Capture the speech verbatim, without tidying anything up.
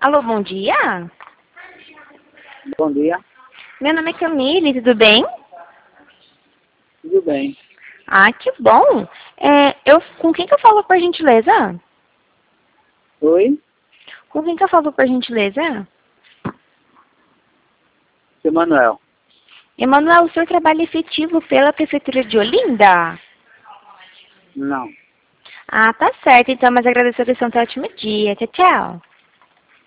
Alô, bom dia. Bom dia. Meu nome é Camille, tudo bem? Tudo bem. Ah, que bom. É, eu, com quem que eu falo, por gentileza? Oi, Com quem que eu falo, por gentileza? seu Manuel. Emanuel, o senhor trabalha efetivo pela Prefeitura de Olinda? Não. Ah, tá certo, então, mas agradeço a atenção, tenha um ótimo dia. Tchau, tchau.